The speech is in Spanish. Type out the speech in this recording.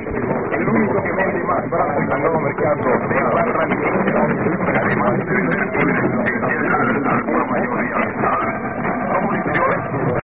El único que vende más barato en el nuevo mercado